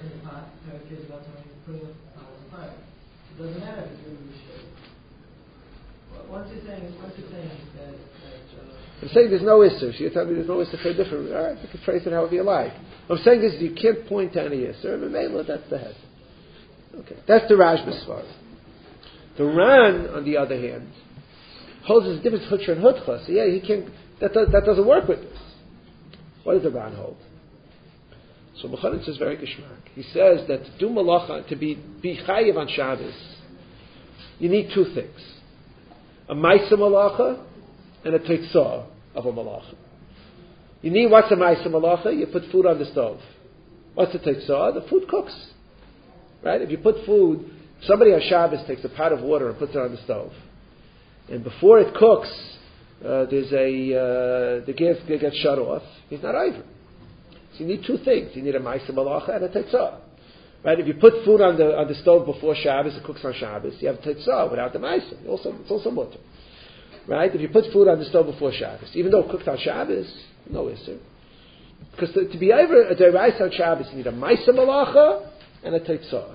I'm saying there's no issue. So you're telling me there's no issue for different. All right, you can phrase it however you like. What I'm saying is you can't point to any issue. Remember, that's the head. Okay, that's the Rashba's Svar. The Ran, on the other hand, holds this difference Hutra and Hutcha. So he can't. That doesn't work with this. What does the Ran hold? So B'chanan says very geschmack. He says that to do malacha, to be chayiv on Shabbos, you need two things: a ma'isa malacha and a teitzah of a malacha. You need what's a ma'isa malacha? You put food on the stove. What's the teitzah? The food cooks, right? If you put food, somebody on Shabbos takes a pot of water and puts it on the stove, and before it cooks, the gas gets shut off. He's not over. So you need two things. You need a ma'isa malacha and a teitzah. Right? If you put food on the stove before Shabbos, it cooks on Shabbos. You have a teitzah without the ma'isa. It's also mutter. Right? If you put food on the stove before Shabbos, even though it cooked on Shabbos, no issue. Because to be over a deraisa on Shabbos, you need a ma'isa malacha and a teitzah.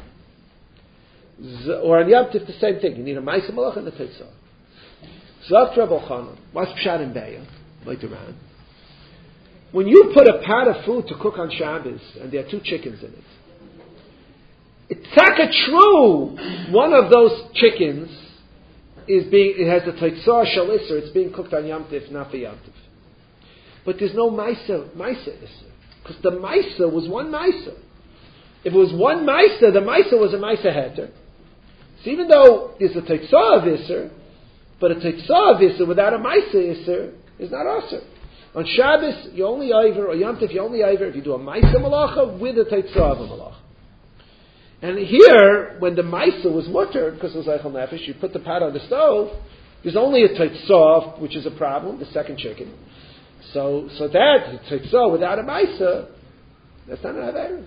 Or on Yom Tov, the same thing. You need a ma'isa malacha and a teitzah. Zok Rabbi Chanan, what's Pshat and Beya? Like the Ran. When you put a pot of food to cook on Shabbos, and there are two chickens in it, it's taka true. One of those chickens it has a teitzah shalisser. It's being cooked on Yom Tov, not for Yom Tov. But there's no ma'isa isser, because the ma'isa was one ma'isa. If it was one ma'isa, the ma'isa was a ma'isa heter. So even though there's a teitzah of isser, but a teitzah of isser without a ma'isa isser is not asr. On Shabbos, you only over, or Yom Tov, you only over if you do a ma'isa malacha with a teitzah of a malacha. And here, when the Maisa was mutter, because it was Eichel Nefesh, you put the pot on the stove, there's only a Teitzah, which is a problem, the second chicken. So that, Teitzah without a Maisa, that's not an Aveira.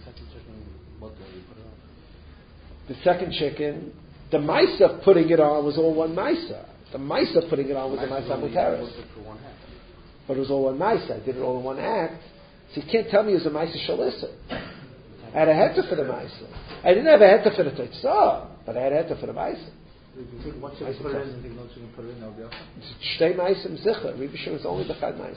The second chicken, the Maisa putting it on was all one Maisa. The Maisa putting it on was a Maisa Mutaris. But it was all one Maisa. I did it all in one act. So you can't tell me it was a Maisa Shalissa. I had a heta for the Maisa. I didn't have a heta for the Teitzah, but I had a heta for the Maisa. What should we put in and think not should put in now? Shtei Maisa Mzicha. Rebbe Shimon is only the Chad Maisa.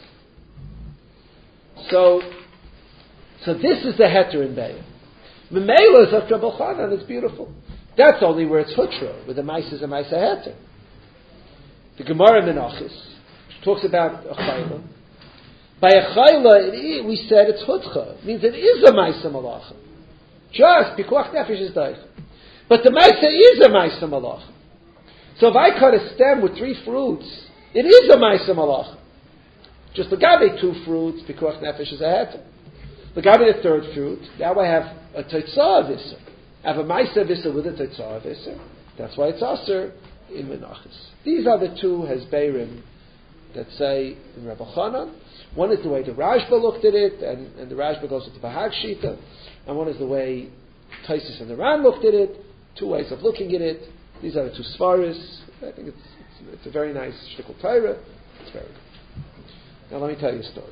So this is the heter in Be'er. Memela is of Rabbi Chanan, it's beautiful. That's only where it's Hutra, where the Maisa is a Maisa heter. The Gemara Menachis talks about a Chayla. By a Chayla, we said it's Hutcha. It means it is a Maisa Malacha. Just, Pikuach Nefesh is Daich. But the Maisa is a Maisa Malacha. So if I cut a stem with 3 fruits, it is a Maisa Malacha. Just Lagabe 2 fruits, Pikuach Nefesh is a heter. Lagabe the 3rd fruit, now I have a Teitzah Visser. I have a Maisa Visser with a Teitzah Visser. That's why it's Aser in Menachis. These are the 2 Hezbeirim that say in Rabbi Chanan. One is the way the Rashba looked at it, and the Rashba goes with the Bahag Shita, and one is the way Taisis and the Ran looked at it. 2 ways of looking at it. These are the 2 Svaris. I think it's a very nice Shtikul Torah. It's very good. Now let me tell you a story.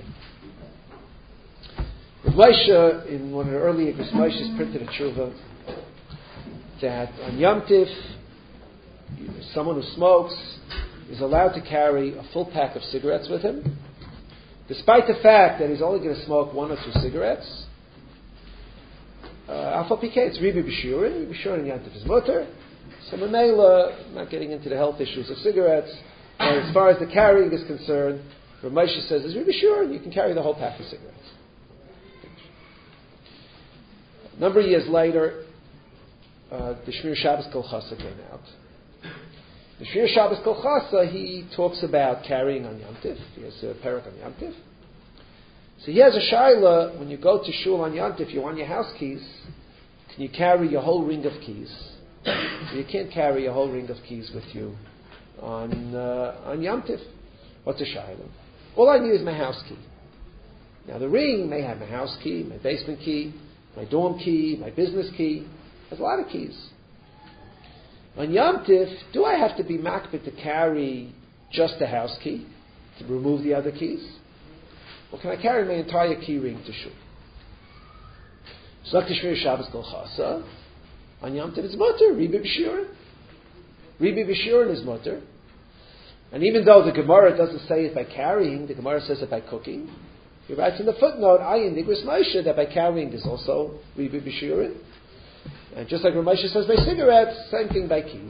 Rav Moshe, in one of the early Igros Moshe's printed a tshuva that on Yom Tif, someone who smokes is allowed to carry a full pack of cigarettes with him, despite the fact that he's only going to smoke 1 or 2 cigarettes. Alpha PK, it's Ribi B'Shurin. Ribi B'Shurin in Yom Tif is mutter. So Mamela, not getting into the health issues of cigarettes, but as far as the carrying is concerned, Rav Moshe says, as Ribi B'Shurin, you can carry the whole pack of cigarettes. A number of years later, the Shmir Shabbos Kol Chasa came out. The Shmir Shabbos Kol Chasa, he talks about carrying on Yom Tif. He has a parak on Yom Tif. So he has a shaila, when you go to shul on Yom Tif, you want your house keys, can you carry your whole ring of keys? So you can't carry a whole ring of keys with you on Yom Tif. What's a shaila? All I need is my house key. Now the ring may have my house key, my basement key, my dorm key, my business key. There's a lot of keys. On Yom Tif, do I have to be makbid to carry just the house key, to remove the other keys? Or can I carry my entire key ring to shul? So Shmir Shabbos Kol Chasa, on Yom Tif it's mutter, Ribi B'Shurin. Ribi B'Shurin is mutter. And even though the Gemara doesn't say it by carrying, the Gemara says it by cooking. He writes in the footnote, in Igros Moshe, that by carrying is also Ribi B'Shurin. And just like Rav Moshe says by cigarettes, same thing by keys.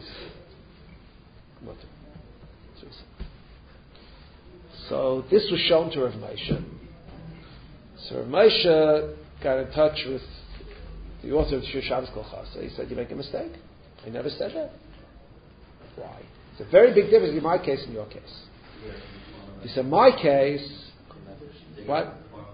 So this was shown to Rav Moshe. So Rav Moshe got in touch with the author of Shir Shabbos Kol Chasa. He said, you make a mistake. I never said that. Why? It's a very big difference in my case and your case. He said, my case, what?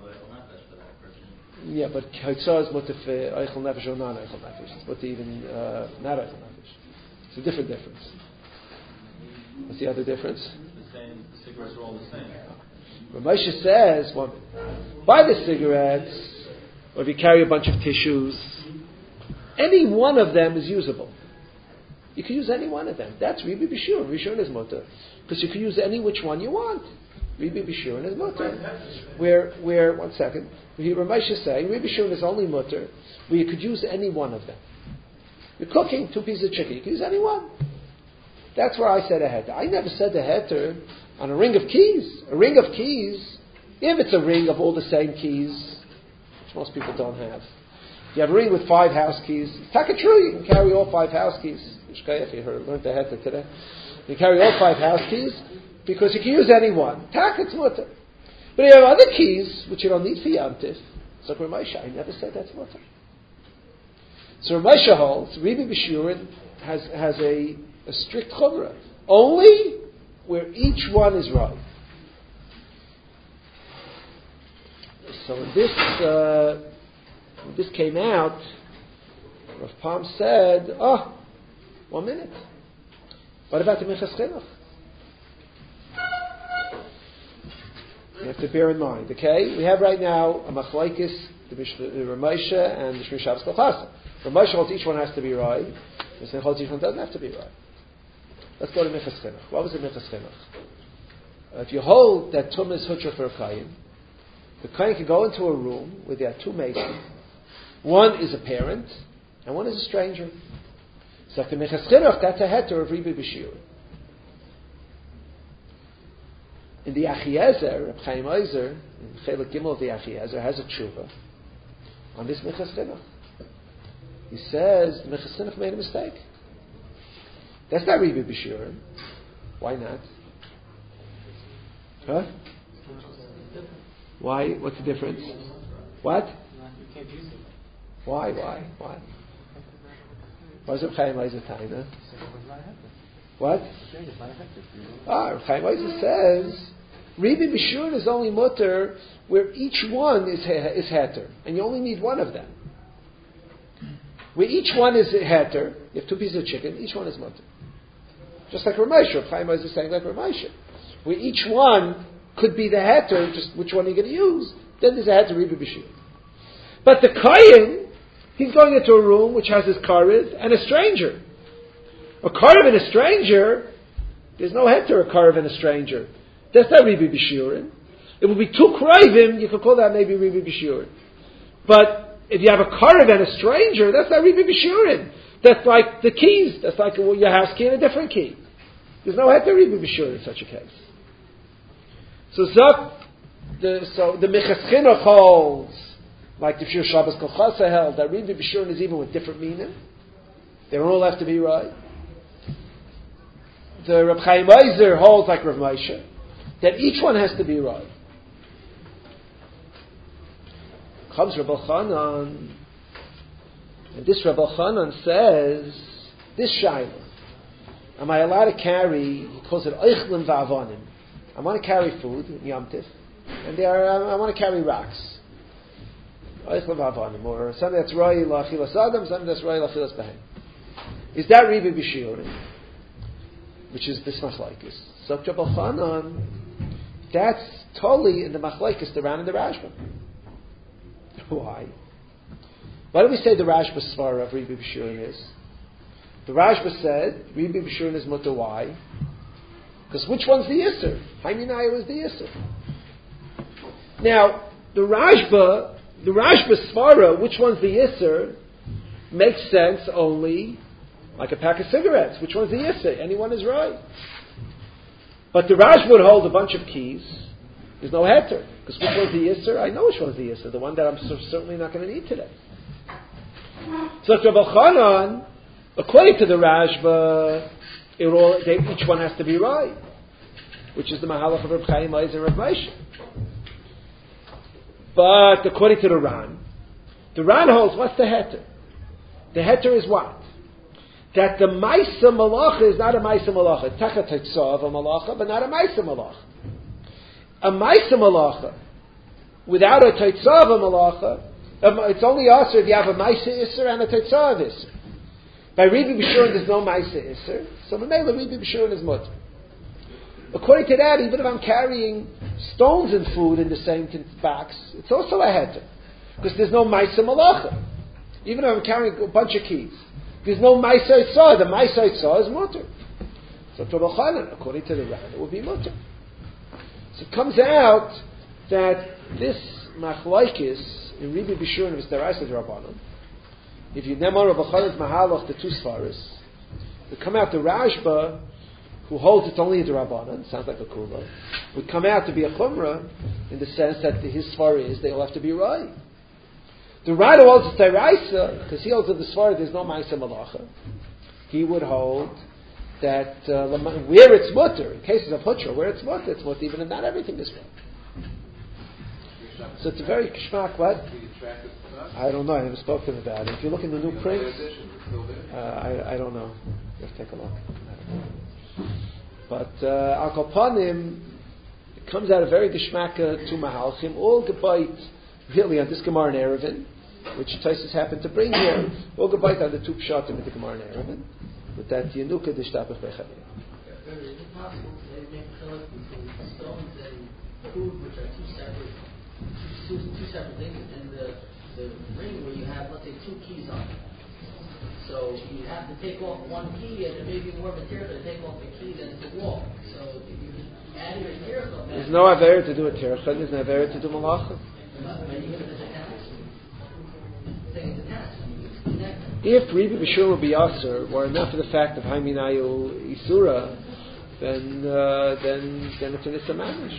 Yeah, but Chaitzah is mutter for Eichel Nefesh or non-Eichel Nefesh. It's mutter even not Eichel Nefesh. It's a different difference. What's the other difference? The same. The cigarettes are all the same. Rav Moshe says, well, buy the cigarettes, or if you carry a bunch of tissues, any one of them is usable. You can use any one of them. That's Ribi B'Shurin. Rishon is mutter. Because you can use any which one you want. Ribi B'Shurin is mutter. Where, one second. Rav Moshe is saying, Ribi B'Shurin is only mutter, where you could use any one of them. You're cooking 2 pieces of chicken. You can use any one. That's where I said a heter. I never said a heter on a ring of keys. A ring of keys, if it's a ring of all the same keys, which most people don't have. If you have a ring with 5 house keys, taka true, you can carry all 5 house keys. If you learned the heter today. You carry all 5 house keys, because you can use any one. Taka, it's mutter. But you have other keys, which you don't need for Yom Tif. So Rav Moshe, I never said that's mutter. So Rav Moshe holds, Ribi B'Shurin has a strict chumrah. Only where each one is right. So when this came out, Rav Palm said, 1 minute. What about the Minchas Chinuch? You have to bear in mind, okay? We have right now a machlokes, the Ramosha and the Shmir Shabbos Kolchasa. Ramosha holds each one has to be right. The Shmir holds each one doesn't have to be right. Let's go to Minchas Chinuch. What was the Minchas Chinuch? If you hold that Tum is Hutra for a Kayin, the Kayin can go into a room where there are two masons. One is a parent, and one is a stranger. So the Minchas Chinuch, that's a heter of Ribi B'Shir. In the Achiezer, Reb Chaim Ozer, in Chelik Gimel of the Achiezer, has a tshuva on this Minchas Chinuch. He says the Minchas Chinuch made a mistake. That's not Ribi B'Shir. Why not? Huh? Why? What's the difference? What? Why? Why is Reb Chaim Ozer Taina? What? Reb Chaim Ozer says Ribi B'Shur is only mutter where each one is heter, and you only need one of them. Where each one is heter, you have two pieces of chicken, each one is mutter. Just like Ramosha, Reb Chaim Ozer is saying like Ramosha. Where each one could be the heter, just which one you're going to use, then there's a heter Ribi B'Shur. But the Kayin, he's going into a room which has his karev and a stranger. A karev and a stranger, there's no heter a karev and a stranger. That's not Ribi B'Shurin. It will be two krayvim, you could call that maybe Ribi B'Shurin. But if you have a karev and a stranger, that's not Ribi B'Shurin. That's like the keys. That's like your house key and a different key. There's no heter Ribi B'Shurin in such a case. So the Minchas Chinuch holds, like the Shir Shabbos Kolchasa held, that Ribi B'Shurin is even with different meaning. They don't all have to be right. The Reb Chaim Ozer holds like Rav Moshe, that each one has to be right. Comes Reb Elchanan, and this Reb Elchanan says, this Shaila, am I allowed to carry, he calls it Oichlim Va'avonim. I want to carry food in Yom Tif, and I want to carry rocks. Oichlim Va'avonim, or something that's Roi La'achilas Adam, something that's Roi La'achilas Behem. Is that Ribi B'Shurin? Which is this machlokes. So Reb Elchanan, that's totally in the machlokes, the Ran and the Rashba. Why? Why do we say the Rashba svara of Ribi B'Shurin is? The Rashba said Ribi B'Shurin is mutter. Why? Because which one's the Yisr? Haiminayu is the Yisr. Now, the Rashba svara, which one's the Yisr, makes sense only like a pack of cigarettes. Which one's the Yisr? Anyone is right. But the Rashba would hold a bunch of keys. There's no heter. Because which one's the Yisr? I know which one's the Yisr. The one that I'm certainly not going to need today. So Reb Elchanan, according to the Rashba, each one has to be right. Which is the Mahalach of Reb Chaim Ozer and Reb Moshe. But according to the Ran holds, what's the heter? The heter is what? That the Maisa Malacha is not a Maisa Malacha. Tachat Tetzah of a Malacha, but not a Maisa Malacha. A Maisa Malacha, without a Tetzah of a Malacha, it's only also if you have a Maisa Isser and a Tetzah of Isser. By Ribi B'Shurin there's no Maisa Isser, so Mamela Ribi B'Shurin is mutter. According to that, even if I'm carrying stones and food in the same box, it's also a heter. Because there's no Maisa Malacha. Even if I'm carrying a bunch of keys. There's no Maisa Itzah. The Maisa Itzah is mutter. So Reb Elchanan, according to the Ran, it would be mutter. So it comes out that this machlokes in Ribi B'Shurin is Deraisa D'Rabbanan. If you name on Reb Elchanan's Mahalach, the two Svaris, would come out the Rashba, who holds it's only a D'Rabbanan, sounds like a Kula, would come out to be a Chumrah in the sense that his Svar is they all have to be right. The Ran who holds it's Deraisa, because he holds that the Svar there's no Maisa Malacha, he would hold that where it's mutter, in cases of Hutra, where it's mutter even if not everything is mutter. So it's a very kishmak, what? I don't know, I never spoke to him about it. If you look in the new prints, I don't know. Let's take a look. But Al Kopanim, it comes out a very gishmaka to Mahalchim, all gebait, really on this Gemara in Erevin, which Tosfos happened to bring here. We'll go back on the two pshatim in the Gemara in Eruvin, with that Yenuka Dishtapach Bechayim. Is it possible to make a choice between stones and food, which are two separate things, and the ring where you have, let's say, two keys on it? So you have to take off one key, and there may be more material to take off the key than to walk. So if you add your miracle, there's no aver to do a tircha, there's no aver to do malacha. If Ribi B'Shur will be Aser, or enough of the fact of Haiminayu Isura, then it's an Issa Mamish.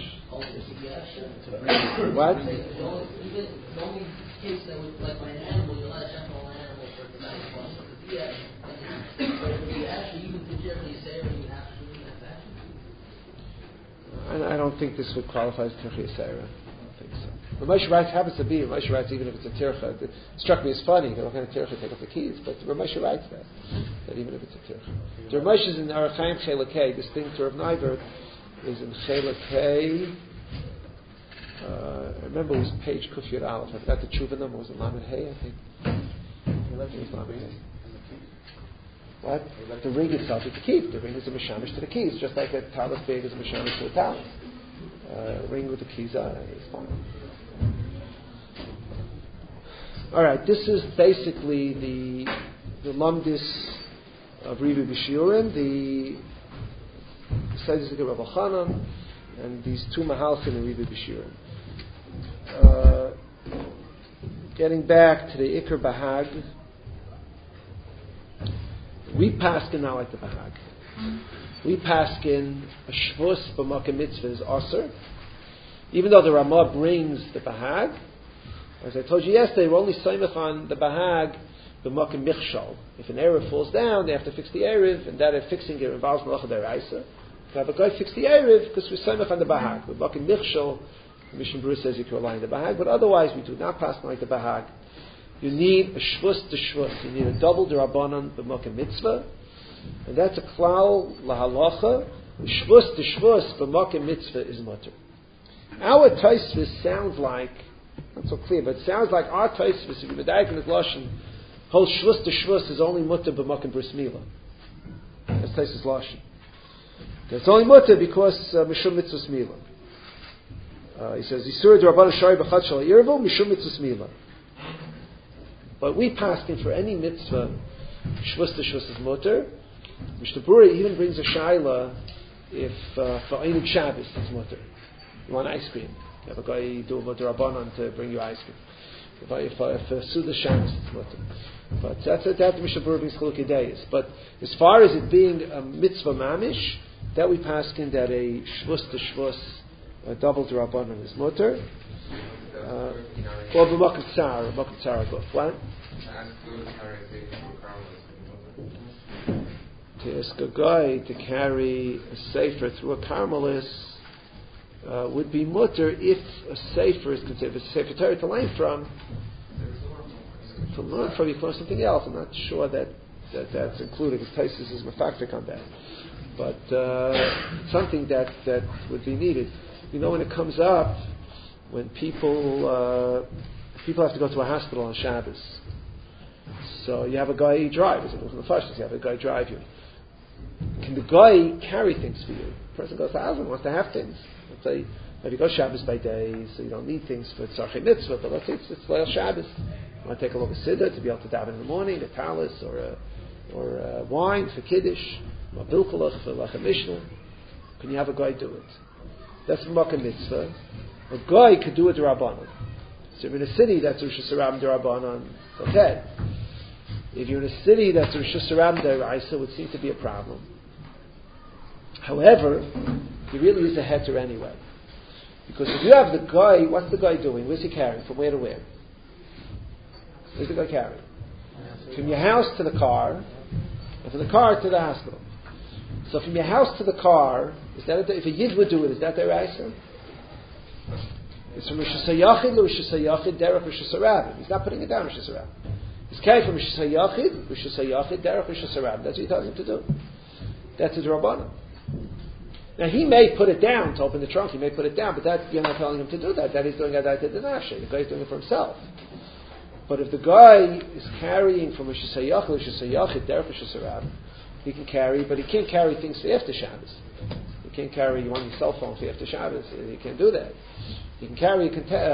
What? The only case that would, like by an animal, you're allowed to shackle an animal for the 9 months. But if you actually, even to generally say, you have to do that fashion. I don't think this would qualify as Tircha Yisera. I don't think so. Ramesh writes happens to be Ramesh writes even if it's a tircha. It struck me as funny. What kind of tircha take off the keys? But Ramesh writes that even if it's a tircha. The Ramesh is in Arachaim Chelakei. This thing to Rav Neiber is in Chelakei. I remember it was page Kufyat Aleph. I forgot the tshuva number. Was it Lamed Hey? I think. It was Lamed Hey. What? The ring itself is the key. The ring is a mishamish to the keys, just like a talus bag is a mishamish to a talus. Ring with the keys on it is fine. All right, this is basically the lumdis of Ribi B'Shiurim, the Seidik of Rav Elchanan, and these two mahalchim in Ribi B'Shiurim. Getting back to the Iker Bahag, we paskin now like the Bahag. We paskin a shvus b'makom mitzvah is aser, even though the Ramah brings the Bahag. As I told you yesterday, we're only saimach on the Bahag b'makom michshal. If an Erev falls down, they have to fix the Erev, and that fixing it involves malacha deraisa. If have a guy fix the Erev, because we're saimach on the Bahag. B'makom michshal, the Mishnah Berurah says you can rely on the Bahag, but otherwise we do not pass like the Bahag. You need a shvus to shvus. You need a double derabanan b'makom mitzvah, and that's a klal lahalacha. Shvus to shvus b'makom mitzvah is mutter. Our Tosfos sounds like, not so clear, but it sounds like our Tosfos, if you medayik in the Lashon, whole shvus to shvus is only mutter b'makom bris milah. That's Tosfos Lashon. It's only mutter because mishum mitzvah milah. He says Yisur d'Rabbanan Shari b'chad shal yirvu mishum mitzvah milah. But we pass in for any mitzvah, shvus to shvus is mutter. Mishnah Berurah even brings a shaila if for Einik Shabbos it's mutter. You want ice cream. You have a guy do a Rabbanan to bring you ice cream. If Suda Shabbos it's mutter. But that's Mishnah Berurah brings Chalukei Deis. But as far as it being a mitzvah mamish, that we pass in that a shvus to shvus, a double Rabbanan is mutter. Or b'makom tsar guf. What? To ask a guy to carry a sefer through a Carmelis would be mutter if a sefer is considered a sefer Torah to learn from. To learn from, you call something else. I'm not sure that's included because Tosfos is mafaktik on that. But something that would be needed. You know, when it comes up, when people have to go to a hospital on Shabbos, so you have a guy drive. You have a guy drive you. Can the guy carry things for you? The person goes to Aslan, wants to have things. Let's say maybe you go Shabbos by day, so you don't need things for tzarchei mitzvah. But let's say it's Leil Shabbos. You want to take a little siddur to be able to daven in the morning, a talis or a wine for kiddush, or a bilkulach for lachem mishnah. Can you have a guy do it? That's b'makom mitzvah. A guy could do it d'Rabbanan. So if you're in a city that's Rosh Hashanah d'Rabbanan, it's okay. If you're in a city that's Rosh Hashanah d'Oraisa, it would seem to be a problem. However, he really is a heter anyway. Because if you have the guy, what's the guy doing? Where's he carrying? From where to where? Where's the guy carrying? From your house to the car, and from the car to the hospital. So from your house to the car, is that if a Yid would do it, is that d'Oraisa? It's from Rosh Hashanah to Rosh Hashanah, derech Rosh Hashanah. He's not putting it down Rosh Hashanah. He's carrying from Rosh Hashanah, derech Rosh Hashanah. That's what he tells him to do. That's a d'Rabbanan. Now he may put it down to open the trunk. He may put it down, but that you're not telling him to do that. That he's doing Adaita D'Nafshe. The guy's doing it for himself. But if the guy is carrying from Rosh Hashanah, Rosh Hashanah, Derech Rosh Hashanah, he can carry, but he can't carry things for after Shabbos. You can't carry you on your cell phone for after Shabbos. You can't do that. You can carry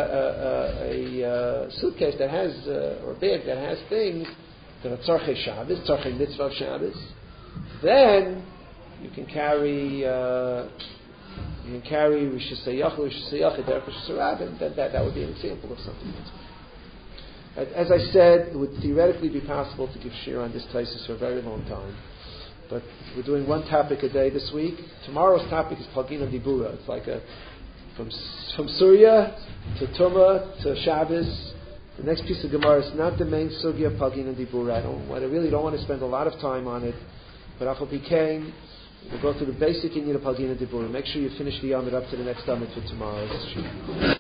a suitcase that has, or a bag that has things that are tzarchei Shabbos, tzarchei mitzvah of Shabbos. Then you can carry Rosh Hashanah, Derech Rosh Hashanah, and that would be an example of something that's. As I said, it would theoretically be possible to give shir on this thesis for a very long time. But we're doing one topic a day this week. Tomorrow's topic is Pagina Dibura. It's like from Surya to Tumah to Shabbos. The next piece of Gemara is not the main sugya Pagina Dibura. I really don't want to spend a lot of time on it. But Achal Pikein, we'll go through the basic Inyan of Pagina Dibura. Make sure you finish the Amid up to the next Amid for tomorrow's shir.